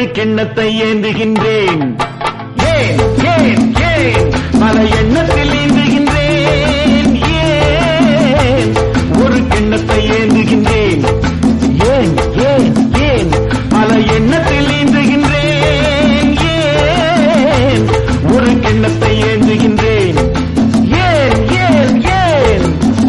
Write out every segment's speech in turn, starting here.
கிண்ணத்தை ஏந்துகின்றேன். ஏன் ஏன் ஏன் பல எண்ணத்தில் ஏந்துகின்றேன். ஏன் ஒரு கிண்ணத்தை ஏந்துகின்றேன். ஏன் ஏன் ஏன் பல எண்ணத்தில் ஏந்துகின்றேன். ஏன் ஒரு கிண்ணத்தை ஏந்துகின்றேன். ஏன் ஏன் ஏன்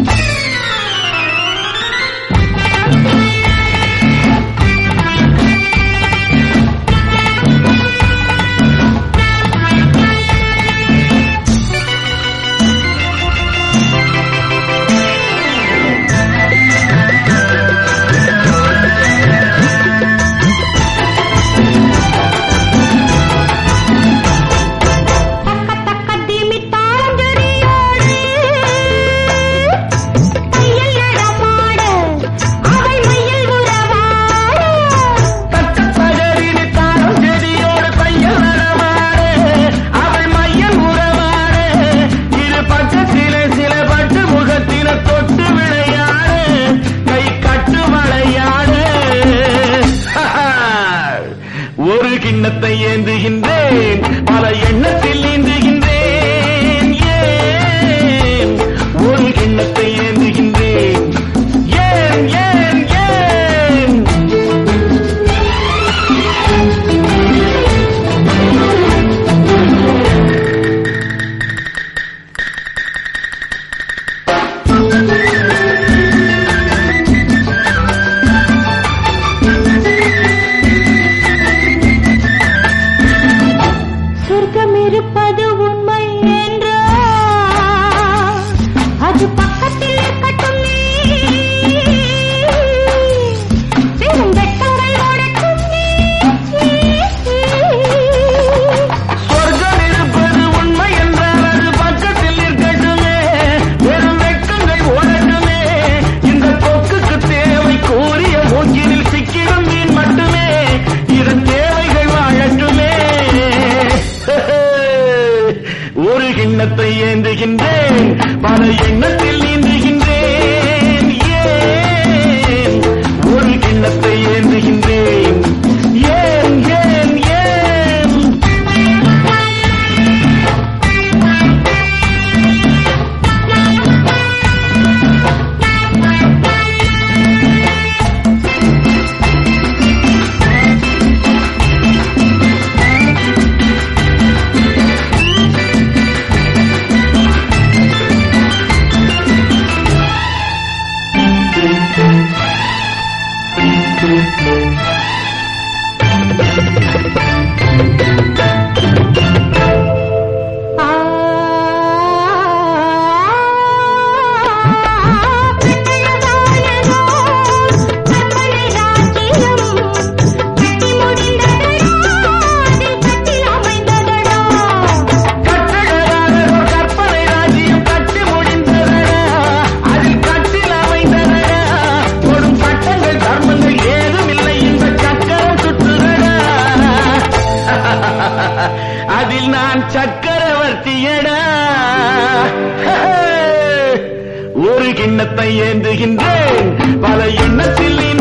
ஒரு கிண்ணத்தை ஏந்துகின்றேன். பல எண்ணத்தில் ஏந்துகின்றேன். ஏன் ஒரு கிண்ணத்தை ஏந்துகின்றேன். ஏன் ஏன் ஏன் இருப்பது உண்மை என்றால் அது பக்கத்தில் இருக்கட்டும். பெரும் வெட்டங்கள் ஓடட்டும். சொர்க்கம் இருப்பது உண்மை என்றால் அது பக்கத்தில் இருக்கட்டுமே. பெரும் வெட்கங்கள் ஓடட்டுமே. இந்த கொக்குக்கு தேவை கூறிய மூக்கினில் சிக்கிடும் மீன் மட்டுமே. இதன் தேவைகள் வாழட்டுமே. ஒரு கிண்ணத்தை ஏந்துகின்றேன். பல எண்ணத்தில் நீந்துகின்றேன். ஏன் ஒரு கிண்ணத்தை ஏந்துகின்றேன். ஏன் ஏன் ஏன் அதில் நான் சக்கரவர்த்தியடா. ஒரு கிண்ணத்தை ஏந்துகின்றேன். பல எண்ணத்தில்